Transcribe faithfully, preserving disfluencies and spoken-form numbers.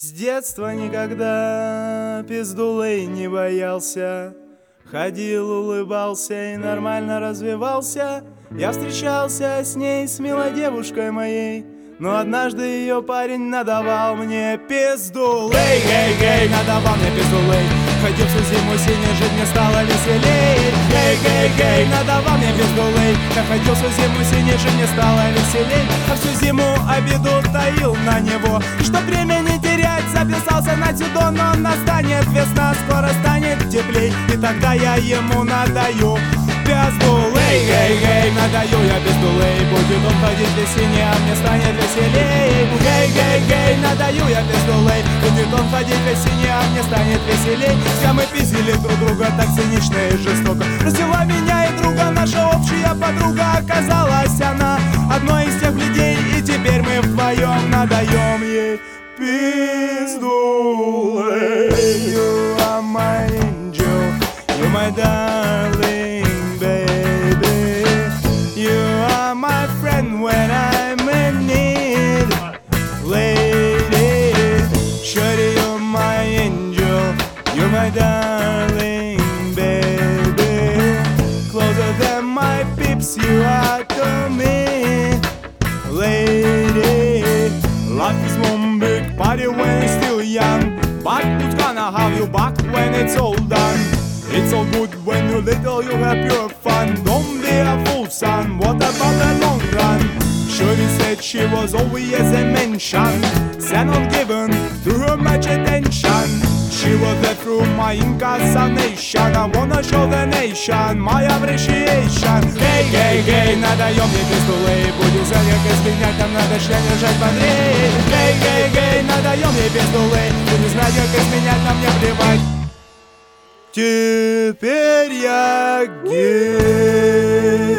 С детства никогда пиздулей не боялся. Ходил, улыбался и нормально развивался. Я встречался с ней, с милой девушкой моей, но однажды ее парень надавал мне пиздулей. Гей, гей, надавал мне пиздулей. Ходил всю зиму синий, жить мне стало веселей. Гей, гей, гей, надавал мне пиздулей. Я ходил всю зиму синий, жить мне стало веселей. А всю зиму обиду таил на него, и чтоб время не терять, записался на Тидон. Но настанет весна, скоро станет теплей, и тогда я ему надаю пиздулей. Гей, гей, надаю я пиздулей. Будет он ходить весенне, а мне станет веселей. Гей, гей, гей, надаю я пиздулей. Будет он ходить весенне, а мне станет веселей. Все мы пиздили друг друга так цинично и жестоко. Раздела меня и друга, наша общая подруга. Оказалась она одной из тех людей, и теперь мы вдвоем надаем ей пиздулей. You are my angel, you're my darling. My friend when I'm in need, lady, shawty, you're my angel, you're my darling, baby. Closer than my peeps, you are to me, lady. Life is one big party when it's still young, but who's gonna have you back when it's all done? It's all good when you're little, you have pure fun. Don't be a fool, son, what about the long run? Shorty said she was always a mention, sent on given to her much attention. She was there through my incarnation. I wanna show the nation my appreciation. Гей, гей, гей, надаем мне пиздулей. Будем знать, как изменять, нам надо член держать бодрей. Гей, гей, гей, надаем мне пиздулей. Будем знать, как изменять, нам не плевать. Теперь я гей.